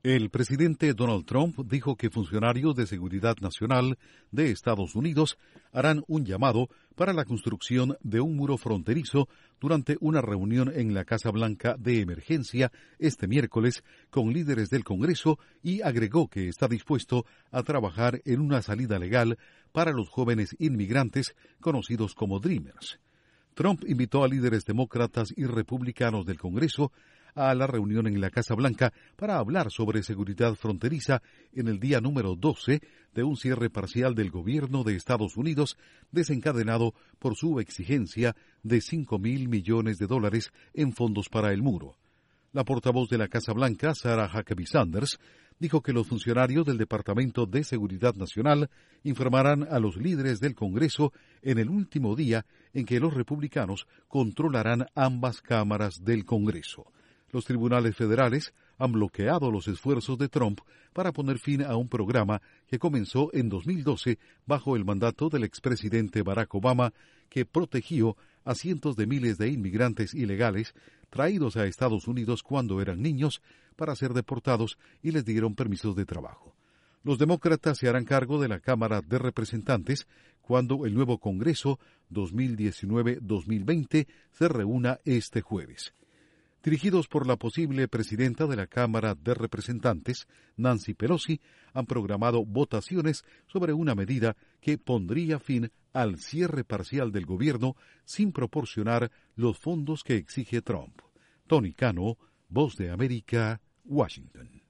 El presidente Donald Trump dijo que funcionarios de seguridad nacional de Estados Unidos harán un llamado para la construcción de un muro fronterizo durante una reunión en la Casa Blanca de emergencia este miércoles con líderes del Congreso y agregó que está dispuesto a trabajar en una salida legal para los jóvenes inmigrantes conocidos como Dreamers. Trump invitó a líderes demócratas y republicanos del Congreso a la reunión en la Casa Blanca para hablar sobre seguridad fronteriza en el día número 12 de un cierre parcial del gobierno de Estados Unidos desencadenado por su exigencia de $5,000 millones en fondos para el muro. La portavoz de la Casa Blanca, Sarah Huckabee Sanders, dijo que los funcionarios del Departamento de Seguridad Nacional informarán a los líderes del Congreso en el último día en que los republicanos controlarán ambas cámaras del Congreso. Los tribunales federales han bloqueado los esfuerzos de Trump para poner fin a un programa que comenzó en 2012 bajo el mandato del expresidente Barack Obama, que protegió a cientos de miles de inmigrantes ilegales traídos a Estados Unidos cuando eran niños para ser deportados y les dieron permisos de trabajo. Los demócratas se harán cargo de la Cámara de Representantes cuando el nuevo Congreso 2019-2020 se reúna este jueves. Dirigidos por la posible presidenta de la Cámara de Representantes, Nancy Pelosi, han programado votaciones sobre una medida que pondría fin al cierre parcial del gobierno sin proporcionar los fondos que exige Trump. Tony Cano, Voz de América, Washington.